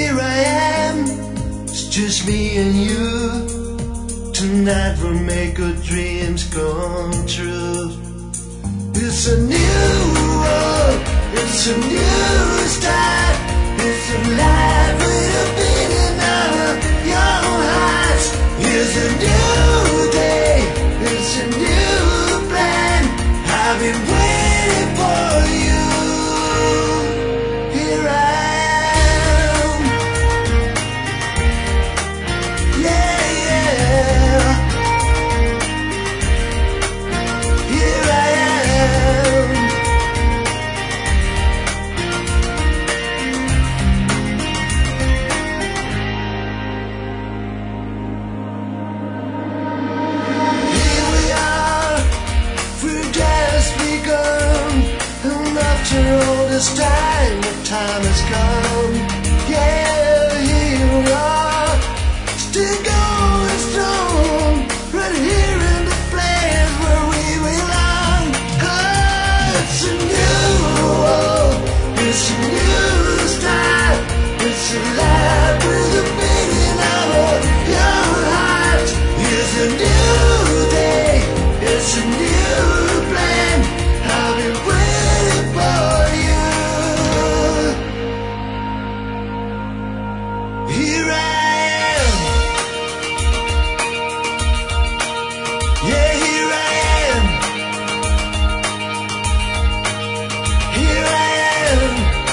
Here I am, it's just me and you. Tonight we'll make our dreams come true. It's a new world, it's a new start. It's a life with a beating of young hearts. It's a new day, it's a new plan. I've been waiting for you. Here I am. Yeah, yeah. Here I am. Here we are, we've just begun. And after all this time, the time has come. Yeah, here we are, still going strong. Right here in the place where we belong. Oh, it's a new world, it's a new start. It's a life with a beating of your heart. It's a new day, it's a new plan. I've been waiting for you. Here I am. Yeah, here I am. Here I am.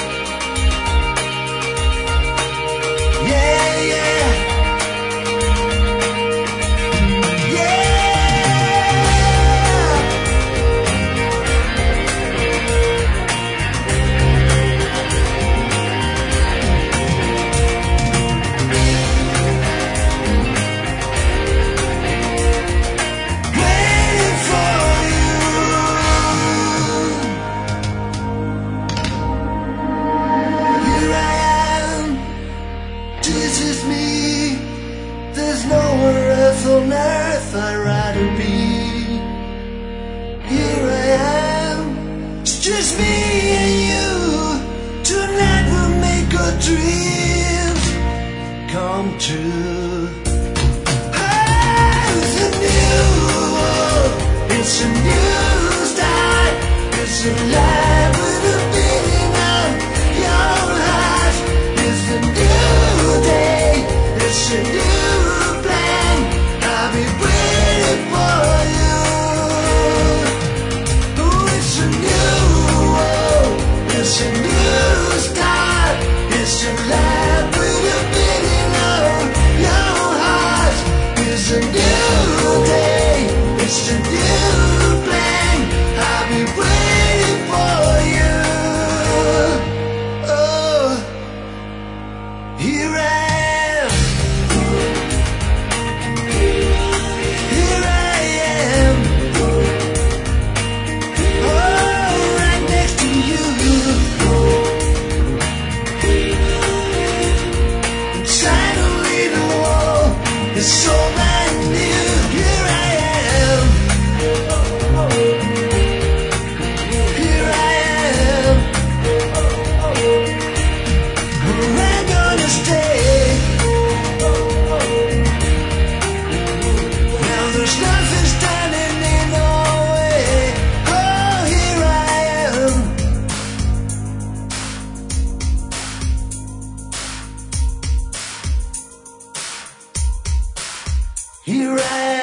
Yeah, yeah. Yeah. Waiting for you. Here I am. This is me. There's nowhere else on earth I'd rather be. Here I am. It's just me and you. Tonight we'll make our dreams come true. It's a new world, it's a new start. It's a life with a beating of your heart. It's a new day, it's a new plan. I'll be waiting for you. Oh, it's a new world, it's a new start. It's a life with a beating of your heart. It's a new day, it's a new plan. I'll be waiting for you. Oh, here I am. Here I am. Oh, right next to you. Inside a little wall is so brand new. Here I am. Here I am. I'm gonna stay. Now there's nothing standing in our way. Oh, here I am. Here I am.